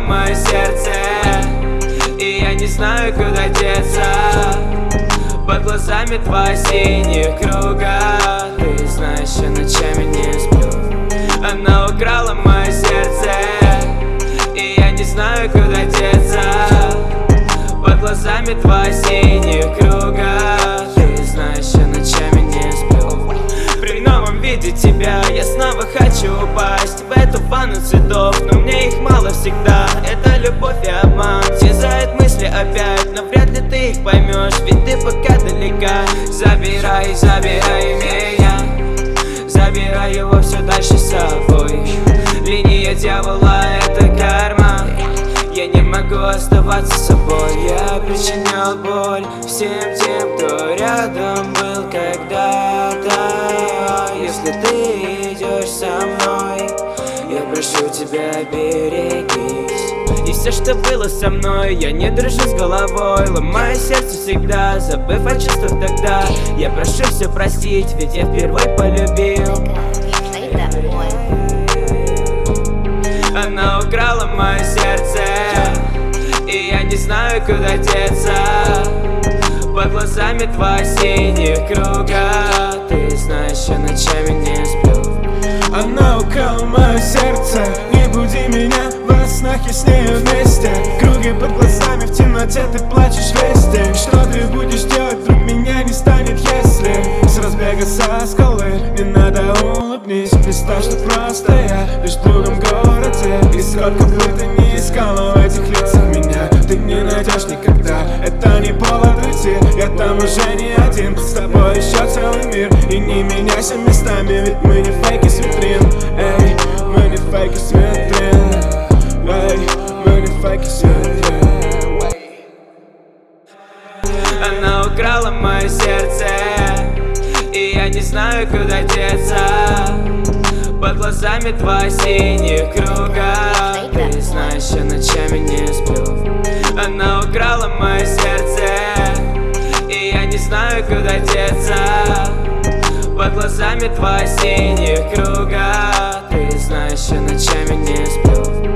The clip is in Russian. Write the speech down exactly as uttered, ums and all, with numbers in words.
мое сердце, и я не знаю, куда деться. Под глазами два синих круга, ты знаешь, я ночами не сплю. Она украла мое сердце, и я не знаю, куда деться. Под глазами два синих круга, ты знаешь, я ночами не сплю. При новом виде тебя я снова хочу упасть в эту ванну цветов, но мне их мало всегда. Это любовь и обман, терзают мысли опять, но вряд ли ты их поймешь, ведь ты пока далека. Забирай, забирай меня, забирай его все дальше с собой. Линия дьявола — это карма, я не могу оставаться собой. Я причинял боль всем тем, кто рядом был когда-то. Если ты идешь со мной, я прошу тебя, берегись. И все, что было со мной, я не дружу с головой. Ломаю сердце всегда, забыв о чувствах тогда. Я прошу все простить, ведь я впервые полюбил. Она украла мое сердце, и я не знаю, куда деться. Под глазами два синих круга, ты знаешь, я ночами не сплю. Она украла мое сердце, не буди меня во снах, я с нею вместе. Круги под глазами, в темноте ты плачешь весь день. Что ты будешь делать, вдруг меня не станет, если с разбега со скалы. Не надо, улыбнись, представь, что просто я лишь в другом городе. И сколько бы ты ни искала в этих лицах меня, ты не найдешь никогда. Это не повод уйти, я там уже не один. С тобой еще целый мир, и не меняйся местами, ведь мы не фейки с витрин. Эй, мы не фейки с витрин. Эй, мы не фейки с витрин. Она украла мое сердце, и я не знаю, куда деться. Под глазами два синих круга, ты знаешь, я ночами не сплю. Она украла мое сердце, и я не знаю, куда деться. Под глазами два синих круга, ты знаешь, я ночами не сплю.